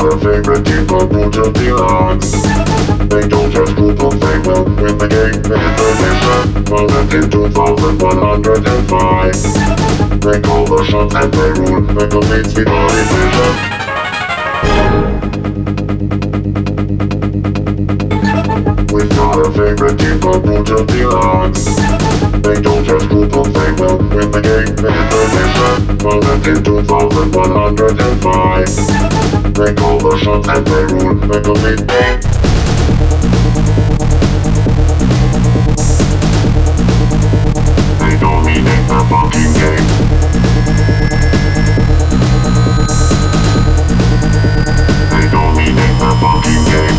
got a favorite team called Blue Champions. They don't just group up, they will win the game. They hit their mission, founded in 2105. They call the shots and they rule, they complete the body vision. We've got a favorite team called Blue Champions. They don't just group up, they will win the game. They hit their mission, founded in 2105. They call the shots and they rule, they complete the game. They dominate the fucking game. They dominate the fucking game.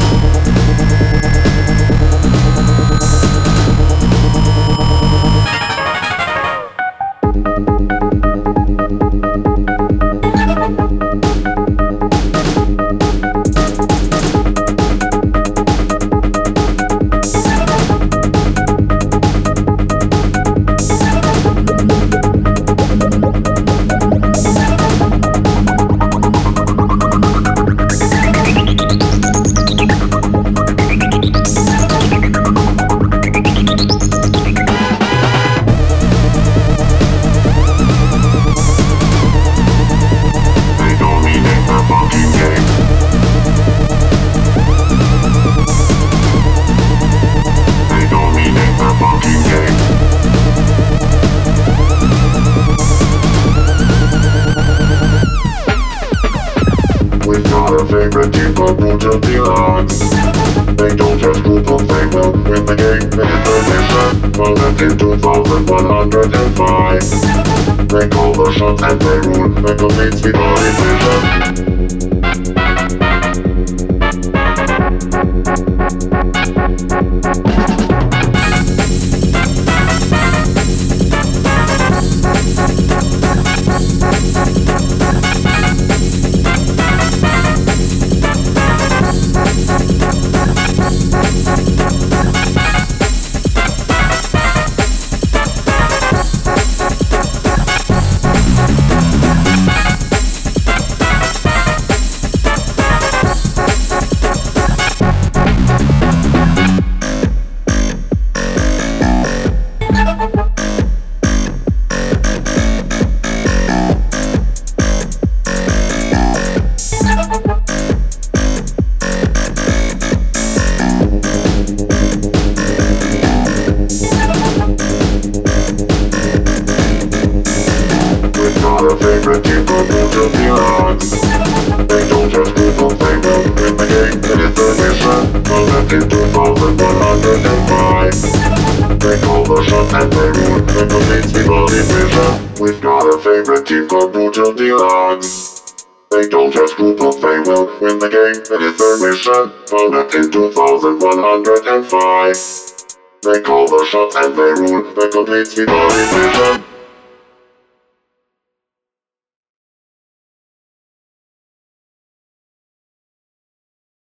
Favorite team called Blue Champions. They don't just group up, they will win the game. They hit their mission, founded in 2105. They call the shots and they rule, they complete the body vision. Favorite team called Blue Champions. They don't just group up, they will win the game. They hit their mission, founded in 2105. They call the shots and they rule, they complete the body vision. We've got a favorite team called Blue Champions. They don't just group up, they will win the game. They hit their mission, founded in 2105. They call the shots and they rule, they complete the body vision.